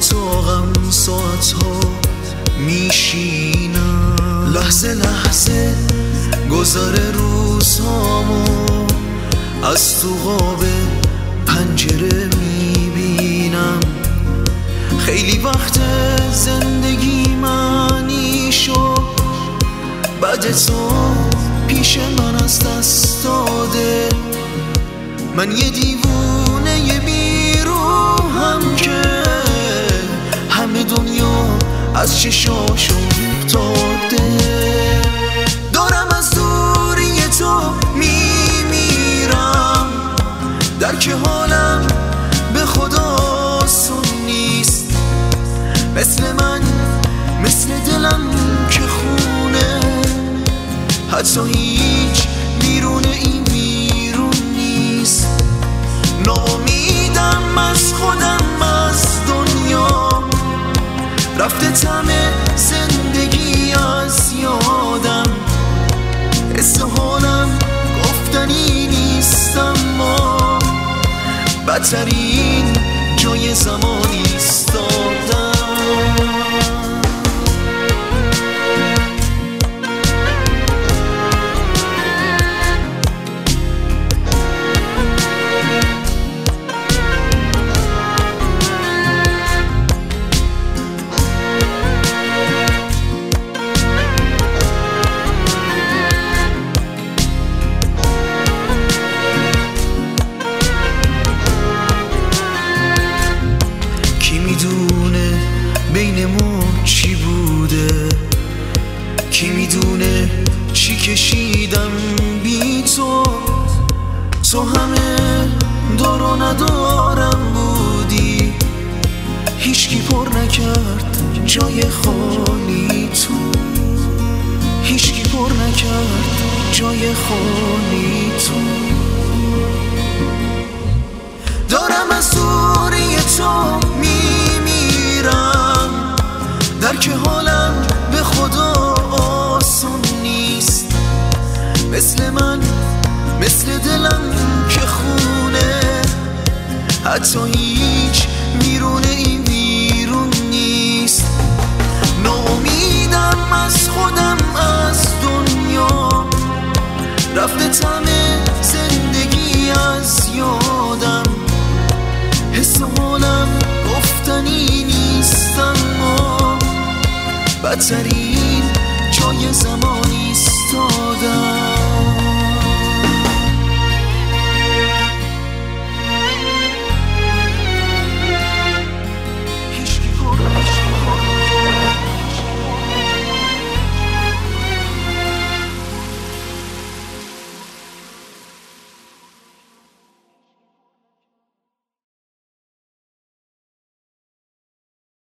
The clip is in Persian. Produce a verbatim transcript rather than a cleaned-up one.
تو غم ساعت ها میشینم، لحظه لحظه گذر روزهامو از تو قاب پنجره میبینم. خیلی وقت زندگی معنی شد، بعد تو پیش من از دست داده. من یه دیوونه یه بیروحم که همه دنیا از چشاشو افتاده. دارم از دوری تو میمیرم، در که حالم به خدا آسون نیست. مثل من مثل دلم که خونه، حتی هیچ بیرون این بیرون نیست. ناامیدم از خودم از دنیا، رفته تمه زندگی از یادم. حس حالم گفتنی نیستم، ما بدترین جای زمانی ایستادم. بین ما چی بوده، کی میدونه چی کشیدم بی تو. تو همه دار و ندارم بودی، هیچکی پر نکرد جای خالی تو. هیچکی پر نکرد جای خالی تو. دارم از دوری تو میمیرم، در که حالم به خدا آسون نیست. مثل من مثل دلم که خونه، حتی هیچ بیرون این بیرون نیست. ناامیدم از خودم از دنیا، رفته تمه زندگی از یادم. حس حالم گفتنی نیستم، ما بدترین جای زمان